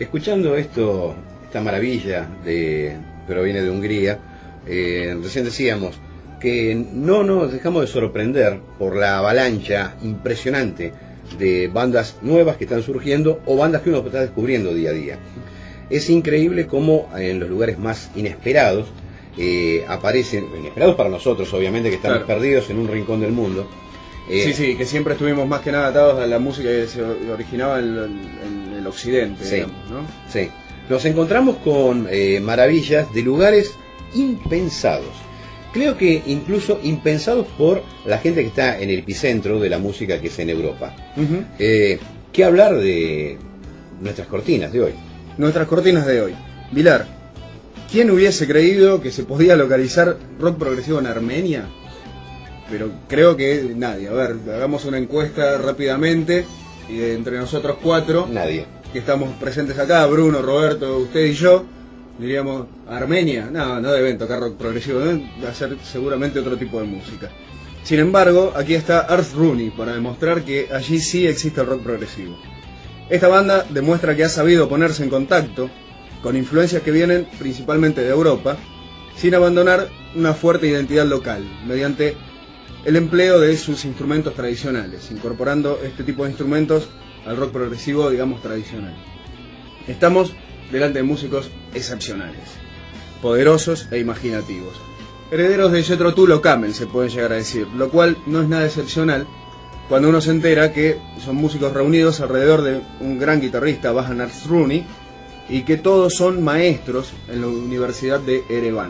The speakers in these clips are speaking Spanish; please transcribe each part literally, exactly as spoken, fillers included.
escuchando esto, esta maravilla de proviene de Hungría, eh, recién decíamos que no nos dejamos de sorprender por la avalancha impresionante de bandas nuevas que están surgiendo o bandas que uno está descubriendo día a día. Es increíble cómo en los lugares más inesperados eh, aparecen, inesperados para nosotros obviamente que estamos claro. perdidos en un rincón del mundo. Eh, sí, sí, que siempre estuvimos más que nada atados a la música que se originaba en, en el occidente, sí, digamos, ¿no? Sí. Nos encontramos con eh, maravillas de lugares impensados. Creo que incluso impensados por la gente que está en el epicentro de la música que es en Europa. Uh-huh. eh, ¿Qué hablar de nuestras cortinas de hoy? Nuestras cortinas de hoy. Vilar, ¿quién hubiese creído que se podía localizar rock progresivo en Armenia? Pero creo que nadie. A ver, hagamos una encuesta rápidamente y entre nosotros cuatro, nadie que estamos presentes acá, Bruno, Roberto, usted y yo, diríamos, Armenia, no, no deben tocar rock progresivo, deben hacer seguramente otro tipo de música. Sin embargo, aquí está Earth Rooney para demostrar que allí sí existe el rock progresivo. Esta banda demuestra que ha sabido ponerse en contacto con influencias que vienen principalmente de Europa, sin abandonar una fuerte identidad local, mediante el empleo de sus instrumentos tradicionales, incorporando este tipo de instrumentos al rock progresivo, digamos, tradicional. Estamos delante de músicos excepcionales, poderosos e imaginativos. Herederos de Jethro Tull o Camel, se pueden llegar a decir, lo cual no es nada excepcional cuando uno se entera que son músicos reunidos alrededor de un gran guitarrista, Vahan Earth Rooney, y que todos son maestros en la Universidad de Ereván.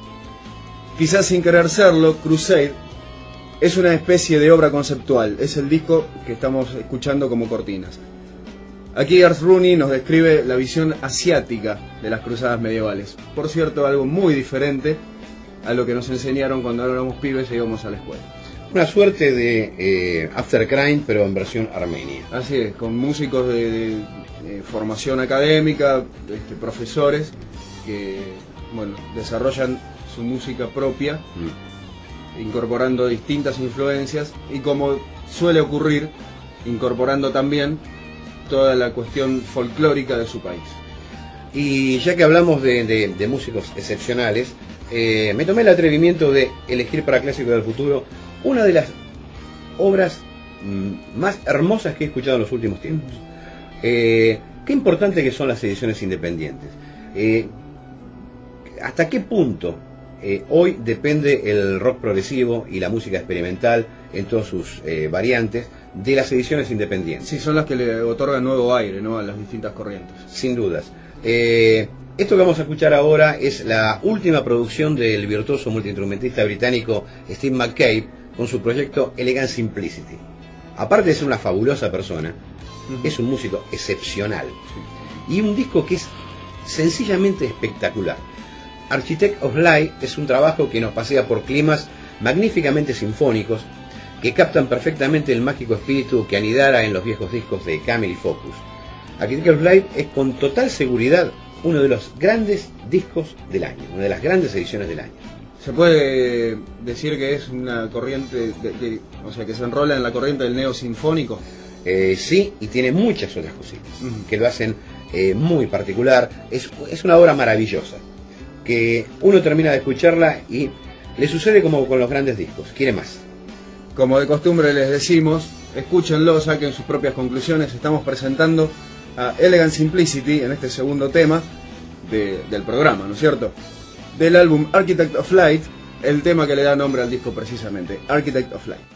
Quizás sin querer serlo, Crusade es una especie de obra conceptual, es el disco que estamos escuchando como cortinas. Aquí Earth Rooney nos describe la visión asiática de las cruzadas medievales. Por cierto, algo muy diferente a lo que nos enseñaron cuando éramos pibes y íbamos a la escuela. Una suerte de eh, After Crime, pero en versión armenia. Así es, con músicos de, de, de formación académica, este, profesores que bueno, desarrollan su música propia, mm. incorporando distintas influencias y, como suele ocurrir, incorporando también toda la cuestión folclórica de su país. Y ya que hablamos de, de, de músicos excepcionales, eh, me tomé el atrevimiento de elegir para Clásico del Futuro una de las obras mm, más hermosas que he escuchado en los últimos tiempos. Eh, qué importante que son las ediciones independientes. Eh, ¿Hasta qué punto eh, hoy depende el rock progresivo y la música experimental en todas sus eh, variantes de las ediciones independientes? Sí, son las que le otorgan nuevo aire, ¿no?, a las distintas corrientes. Sin dudas. Eh, esto que vamos a escuchar ahora es la última producción del virtuoso multiinstrumentista británico Steve McCabe con su proyecto Elegant Simplicity. Aparte de ser una fabulosa persona, uh-huh. es un músico excepcional. Sí. Y un disco que es sencillamente espectacular. Architect of Light es un trabajo que nos pasea por climas magníficamente sinfónicos que captan perfectamente el mágico espíritu que anidara en los viejos discos de Camel y Focus. Architect of Light es con total seguridad uno de los grandes discos del año, una de las grandes ediciones del año. Se puede decir que es una corriente, de, de, o sea, que se enrola en la corriente del neosinfónico. Eh, sí, y tiene muchas otras cositas uh-huh. que lo hacen eh, muy particular. Es, es una obra maravillosa, que uno termina de escucharla y le sucede como con los grandes discos, quiere más. Como de costumbre les decimos, escúchenlo, saquen sus propias conclusiones. Estamos presentando a Elegant Simplicity en este segundo tema de, del programa, ¿no es cierto? Del álbum Architect of Light, el tema que le da nombre al disco precisamente, Architect of Light.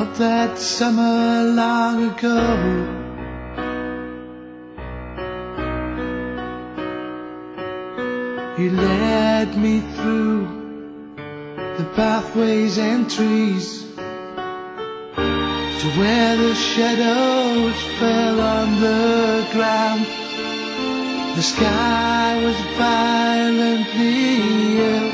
of that summer long ago. You led me through the pathways and trees to where the shadows fell on the ground. The sky was violently ill.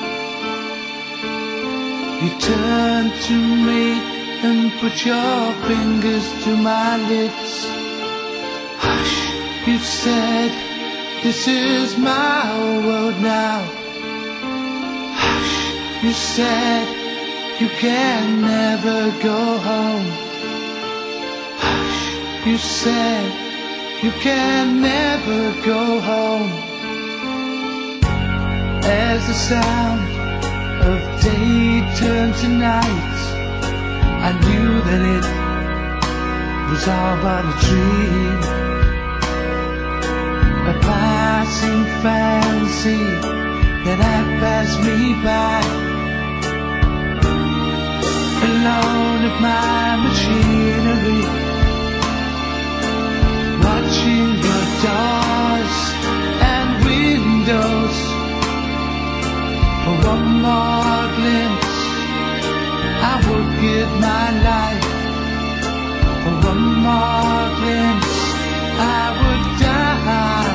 You turned to me and put your fingers to my lips. Hush, you said, this is my world now. Hush, you said, you can never go home. Hush, you said, you can never go home. As the sound of day turned to night, I knew that it was all but a dream, a passing fancy that had passed me by. Alone at my machinery, watching your doors and windows. For one more glimpse, I would give my life. For one more glimpse, I would die.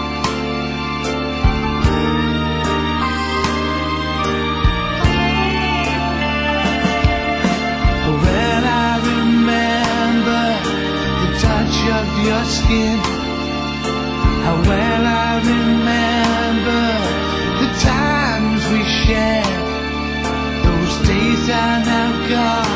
When I remember the touch of your skin, how well I remember the times we shared. Those days are now gone.